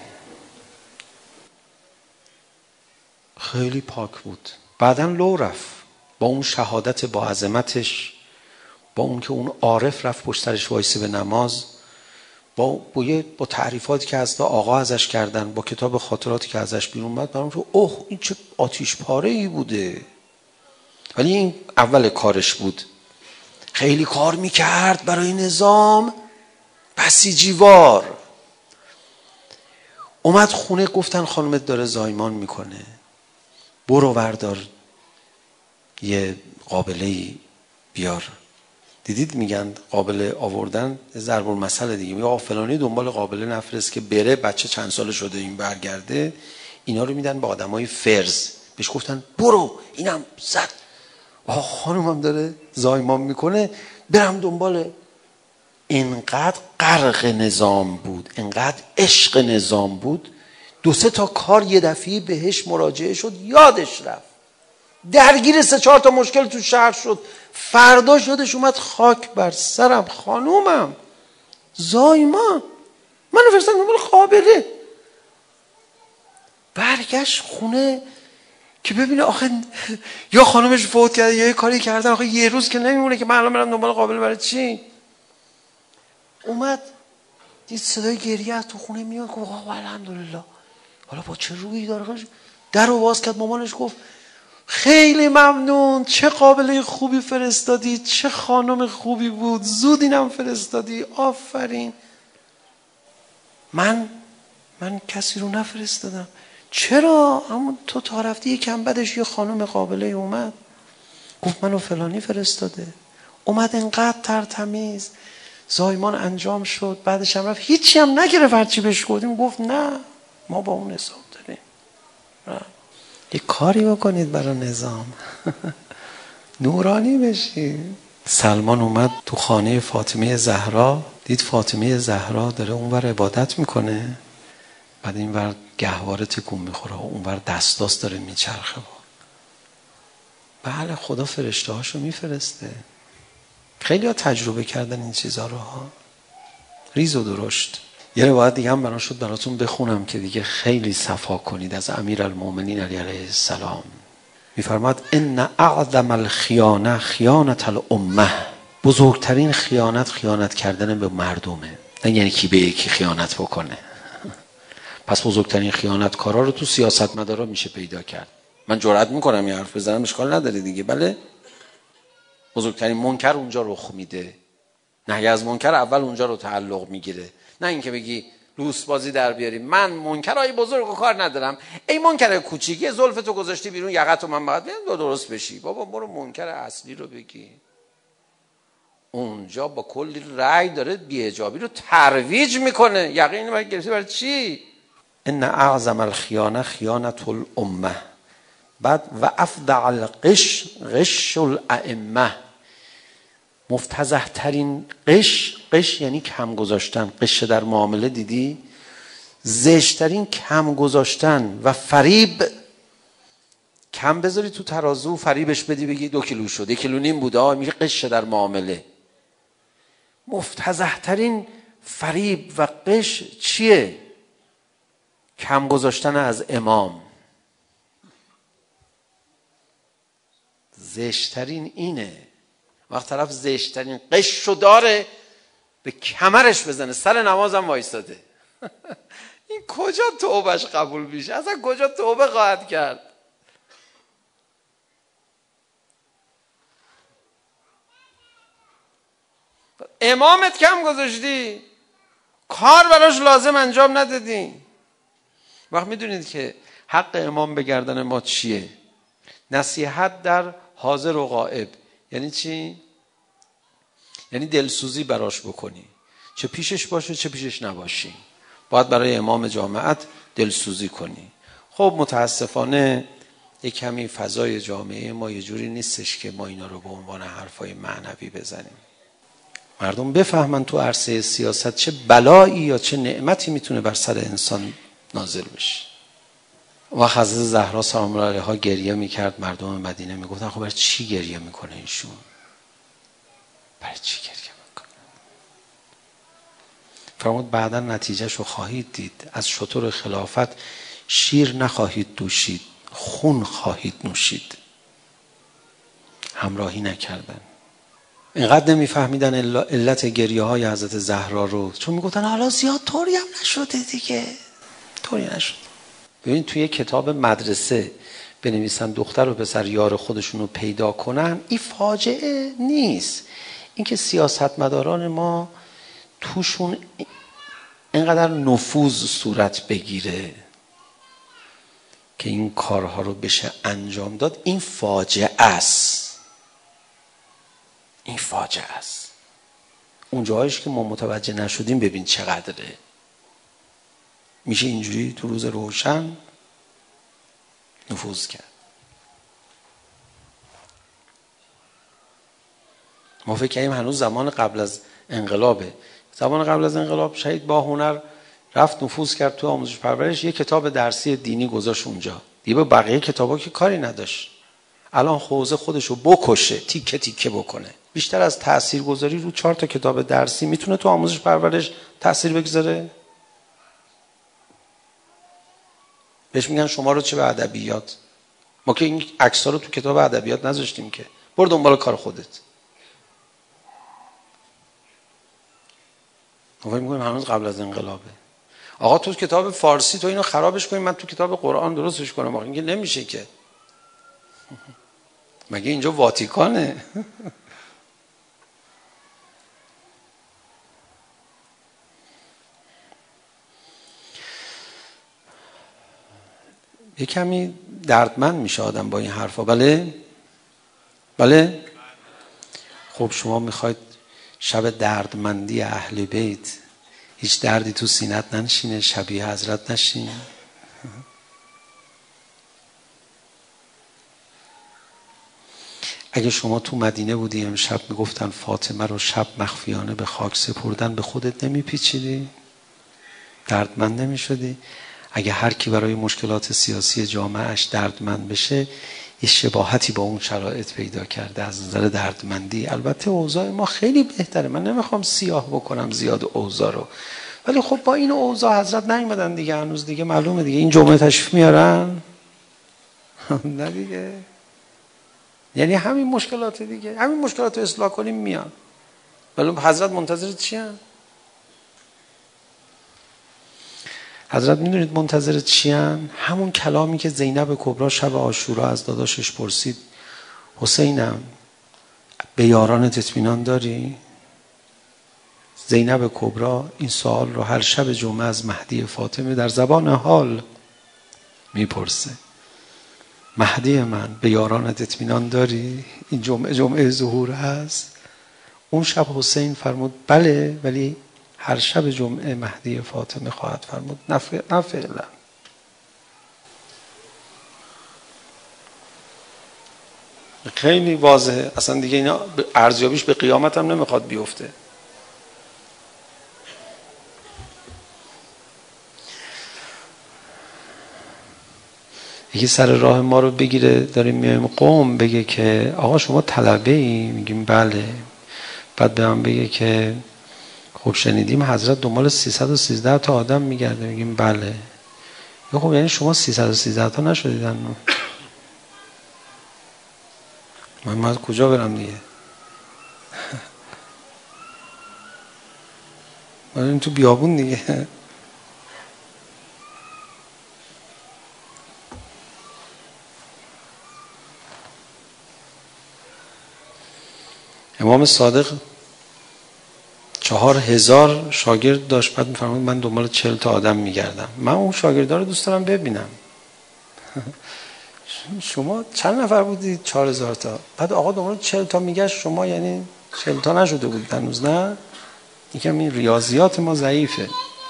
خیلی پاک بود. بعداً لو رفت با اون شهادت، با عظمتش، با اون که اون عارف رفت پشت سرش وایسه به نماز، با تعریفاتی که از آقا ازش کردن، با کتاب خاطراتی که ازش بیرون اومد، برام شد اوه این چه آتیش پاره‌ای بوده. ولی این اول کارش بود، خیلی کار میکرد برای نظام بسیجیوار. اومد خونه، گفتن خانمت داره زایمان میکنه، برو وردار یه قابله‌ای بیار. دیدید میگن قابله آوردن ضرب المثل دیگه، میگه آقا فلانی دنبال قابله نفرست که بره، بچه چند سال شده این برگرده. اینا رو میدن به آدمای فرض، بهش گفتن برو اینم زد، آقا خانومم داره زایمان میکنه برم دنبال. اینقدر غرق نظام بود، اینقدر عشق نظام بود، 2-3 تا کار یه دفعه بهش مراجعه شد، یادش رفت، درگیر 3-4 تا مشکل تو شهر شد. فردا شدش اومد خاک بر سرم، خانومم زایمان، من فرستادم دنبال قابله. برگشت خونه که ببینه آخه یا خانومش فوت کرده یا یه کاری کردن، آخه یه روز که نمیمونه که من الان برم دنبال قابله برای چی؟ اومد دید صدای گریه از تو خونه میاد، گفت آقا الحمدلله. حالا با چه رویی داره؟ در رو باز کرد، مامانش گفت خیلی ممنون، چه قابله خوبی فرستادی، چه خانم خوبی بود، زود اینم فرستادی، آفرین. من کسی رو نفرستادم. چرا؟ همون تو تا رفتی یکم بعدش یه خانم قابله اومد گفت منو فلانی فرستاده. اومد انقدر ترتمیز، زایمان انجام شد، بعدش هم رفت، هیچی هم نگرفت. هرچی بهش گفتیم گفت نه ما با اون حساب داریم. یه کاری بکنید برای نظام نورانی بشید. سلمان اومد تو خانه فاطمه زهرا، دید فاطمه زهرا داره اونور عبادت میکنه، بعد اینور گهواره تکون میخوره، اونور دستاس داره میچرخه. بله خدا فرشته هاشو میفرسته. خیلی ها تجربه کردن این چیزها رو ها، ریز و درشت. یه روایت دیگه هم براتون بخونم که دیگه خیلی صفا کنید، از امیرالمومنین علیه السلام. میفرماد ان اعظم الخیانه خیانت الامه، بزرگترین خیانت کردن به مردمه، نه یعنی کی به یکی خیانت بکنه. پس بزرگترین خیانتکارا رو تو سیاستمدارا میشه پیدا کرد. من جرئت میکنم این حرف بزنم، اشکال نداره دیگه. بله بزرگترین منکر اونجا رخ میده، نهی از منکر اول اونجا رو تعلق میگیره. نه اینکه بگی لوس بازی در بیاریم، من منکرای بزرگ رو کار ندارم، ای منکر کوچیکی زلف تو گذاشتی بیرون یقتو من باید بیام درست بشی. بابا برو منکر اصلی رو بگی. اونجا با کلی رأی داره بی‌حجابی رو ترویج میکنه. یقین باید گرفتی برای چی؟ ان اعظم الخیانه خیانت الامه. بعد و افدع الغش غش الائمه، مفتضح ترین غش یعنی کم گذاشتن. غش در معامله دیدی؟ زشت ترین کم گذاشتن و فریب. کم بذاری تو ترازو فریبش بدی بگی 2 کیلو شد، 1.5 کیلو بود، میگه غش در معامله. مفتضح ترین فریب و غش چیه؟ کم گذاشتن از امام. زشترین اینه. وقت طرف زشترین قشو داره به کمرش بزنه، سر نمازم وایستاده. این کجا توبهش قبول میشه؟ اصلا کجا توبه خواهد کرد؟ امامت کم گذاشتی، کار براش لازم انجام ندادی. وقت میدونید که حق امام به گردن ما چیه؟ نصیحت در حاضر و غائب. یعنی چی؟ یعنی دلسوزی براش بکنی، چه پیشش باشه چه پیشش نباشی، باید برای امام جامعت دلسوزی کنی. خب متاسفانه یک کمی فضای جامعه ما یه جوری نیستش که ما اینا رو به عنوان حرفای معنوی بزنیم. مردم بفهمن تو عرصه سیاست چه بلایی یا چه نعمتی میتونه بر سر انسان نازل بشه. و حضرت زهرا سلام الله علیها گریه میکرد، مردم مدینه میگفتن خب برای چی گریه میکنه ایشون؟ برای چی گریه میکنه؟ فرمود بعدا نتیجهش رو خواهید دید. از شتر خلافت شیر نخواهید دوشید، خون خواهید نوشید. همراهی نکردن. اینقدر نمیفهمیدن علت گریه های حضرت زهرا رو، چون میگفتن حالا زیاد طوری هم نشده دیگه، طوری نشد. ببین توی کتاب مدرسه بنویسن دختر و پسر یار خودشون رو پیدا کنن، این فاجعه نیست. این که سیاستمداران ما توشون اینقدر نفوذ صورت بگیره که این کارها رو بشه انجام داد، این فاجعه است. این فاجعه است. اون جاهایش که ما متوجه نشدیم ببین چقدره. میشه اینجوری تو روز روشن نفوذ کرد. ما فکر کنیم هنوز زمان قبل از انقلابه. زمان قبل از انقلاب شهید با هنر رفت نفوذ کرد تو آموزش پرورش، یه کتاب درسی دینی گذاشت اونجا، دیگه به بقیه کتابا که کاری نداشت. الان حوزه خودشو بکشه، تیکه تیکه بکنه. بیشتر از تاثیرگذاری رو 4 تا کتاب درسی میتونه تو آموزش پرورش تاثیر بگذاره؟ بهش میگن شما رو چه به ادبیات. ما که این عکس‌ها رو تو کتاب ادبیات نذاشتیم که. برو دنبال کار خودت. ما فکر می‌کنیم هنوز قبل از انقلابه. آقا تو کتاب فارسی تو اینو خرابش کنی، من تو کتاب قرآن درستش کنم. آقا این که نمیشه که. مگه اینجا واتیکانه؟ یه کمی دردمند میشه آدم با این حرفا. بله؟ بله؟ خب شما میخواید شب دردمندی اهل بیت هیچ دردی تو سینت ننشینه، شبیه حضرت نشین؟ اگه شما تو مدینه بودی امشب میگفتن فاطمه رو شب مخفیانه به خاک سپردن، به خودت نمیپیچیدی؟ دردمند نمیشدی؟ اگه هر کی برای مشکلات سیاسی جامعهش دردمند بشه، یه شباهتی با اون شرایط پیدا کرده از نظر دردمندی. البته اوضاع ما خیلی بهتره، من نمیخوام سیاه بکنم زیاد اوضاع رو، ولی خب با این اوضاع حضرت نیومدن دیگه، هنوز دیگه معلومه دیگه این جمعه تشریف میارن. نه دیگه، یعنی همین مشکلات دیگه، همین مشکلات رو اصلاح کنیم میان. ولی حضرت منتظر چی هن؟ حضرت میدونید منتظر چی هن؟ همون کلامی که زینب کبرا شب عاشورا از داداشش پرسید حسینم به یارانت اطمینان داری؟ زینب کبرا این سوال رو هر شب جمعه از مهدی فاطمه در زبان حال میپرسه. مهدی من به یارانت اطمینان داری؟ این جمعه ظهور هست. اون شب حسین فرمود بله، ولی هر شب جمعه مهدی فاطمه خواهد فرمود نه فعلا. خیلی واضحه اصلا دیگه، اینا ارزیابیش به قیامت هم نمیخواد بیفته. یکی سر راه ما رو بگیره داریم میایم قم، بگه که آقا شما طلبه ای؟ میگیم بله. بعد به من بگه که خب شنیدیم حضرت دنبال 313 تا آدم میگرده، میگیم بله. خب یعنی شما 313 تا نشدیدن؟ من کجا برم دیگه؟ من تو بیابون دیگه. امام صادق 4000 شاگرد داشت. بعد میفرمود من دنبال 40 تا آدم میگردم. من اون شاگردا رو دوست دارم ببینم. شما چند نفر بودید؟ 4000 تا. بعد آقا دنبال 40 تا میگشت، شما یعنی 40 تا نشده بود هنوز؟ نه، یکم این ریاضیات ما ضعیفه.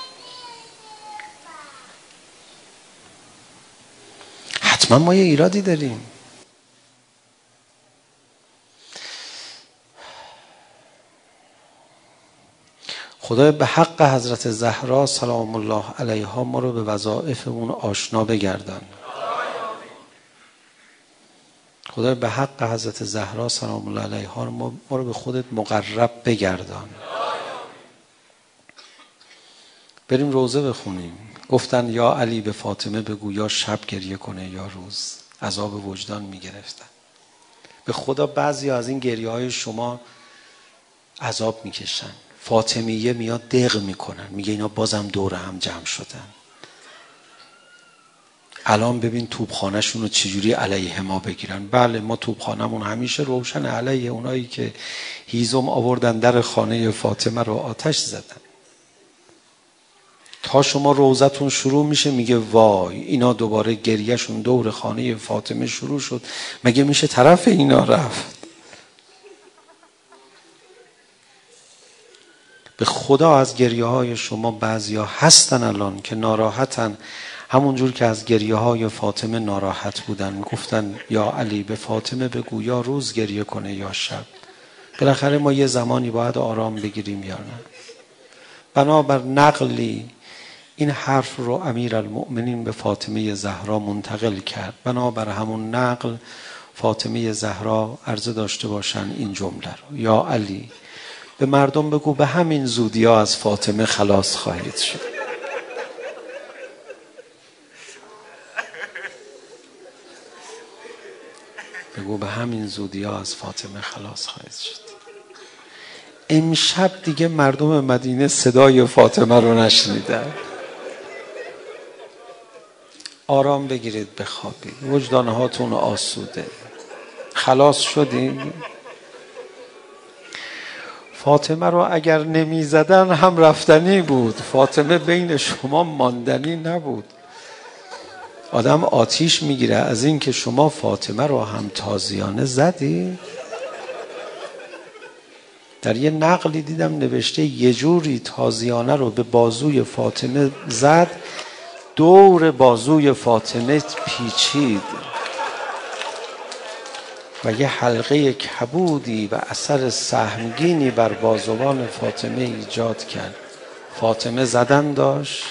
حتما ما یه ایرادی داریم. خدای به حق حضرت زهرا سلام الله علیها ما رو به وظایفمون آشنا بگردان. خدای به حق حضرت زهرا سلام الله علیها ما رو به خودت مقرب بگردان. بریم روزه بخونیم. گفتن یا علی به فاطمه بگو یا شب گریه کنه یا روز. عذاب وجدان میگرفتن. به خدا بعضی از این گریه های شما عذاب میکشن. فاطمیه میاد دق میکنن، میگه اینا بازم دور هم جمع شدن. الان ببین توپخانه‌شون رو چجوری علیه ما بگیرن. بله ما توپخانه‌مون همیشه روشن علیه اونایی که هیزم آوردن در خانه فاطمه رو آتش زدن. تا شما روزتون شروع میشه میگه وای اینا دوباره گریهشون دور خانه فاطمه شروع شد، مگه میشه طرف اینا رفت؟ به خدا از گریه های شما بعضیا هستن الان که ناراحتن، همون جور که از گریه های فاطمه ناراحت بودن. میگفتن یا علی به فاطمه بگو یا روز گریه کنه یا شب. بالاخره ما یه زمانی باید آرام بگیریم یا نه. بنابر نقلی این حرف رو امیرالمؤمنین به فاطمه زهرا منتقل کرد. بنابر همون نقل فاطمه زهرا عرضه داشته باشن این جمله رو: یا علی به مردم بگو به همین زودی ها از فاطمه خلاص خواهید شد. بگو به همین زودی ها از فاطمه خلاص خواهید شد. امشب دیگه مردم مدینه صدای فاطمه رو نشنیدن. آرام بگیرید، بخوابید، وجدانهاتون آسوده. خلاص شدین؟ فاطمه رو اگر نمی زدن هم رفتنی بود. فاطمه بین شما ماندنی نبود. آدم آتیش میگیره از این که شما فاطمه رو هم تازیانه زدی. در یه نقلی دیدم نوشته یه جوری تازیانه رو به بازوی فاطمه زد دور بازوی فاطمه پیچید و یه حلقه کبودی و اثر سهمگینی بر بازوان فاطمه ایجاد کرد. فاطمه زدن داشت.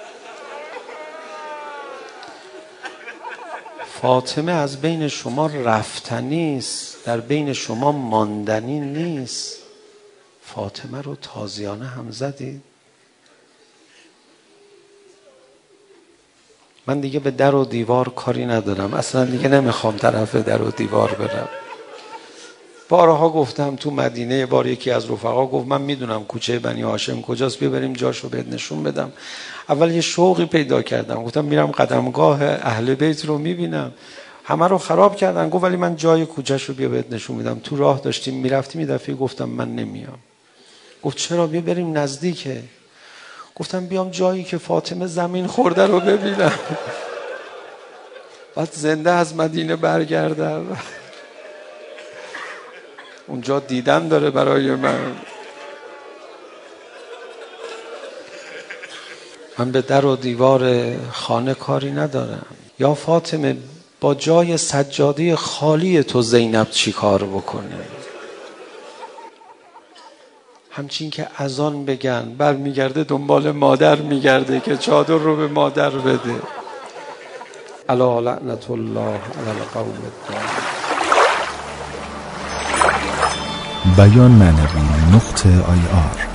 فاطمه از بین شما رفتنی است، در بین شما ماندنی نیست. فاطمه رو تازیانه هم زدید. من دیگه به در و دیوار کاری ندارم، اصلا دیگه نمیخوام طرف در و دیوار برم. بارها گفتم تو مدینه، بار یکی از رفقا گفت من میدونم کوچه بنی هاشم کجاست، ببریم جاشو بهت نشون بدم. اول یه شوقی پیدا کردم، گفتم میرم قدمگاه اهل بیت رو میبینم. همه رو خراب کردن. گفت ولی من جای کوچه‌شو بیا بهت نشون میدم. تو راه داشتیم میرفتیم، یه دفعه گفتم من نمیام. گفت چرا؟ بیا بریم نزدیکه. گفتم بیام جایی که فاطمه زمین خورده رو ببینم، بعد زنده از مدینه برگردم. اونجا دیدن داره برای من. من به در و دیوار خانه کاری ندارم. یا فاطمه با جای سجاده خالی تو زینب چی کار بکنه؟ همچین که اذان بگن برمیگرده دنبال مادر میگرده که چادر رو به مادر بده. الا لعنت الله علی القوم الظالمین. بیان معنوی .ir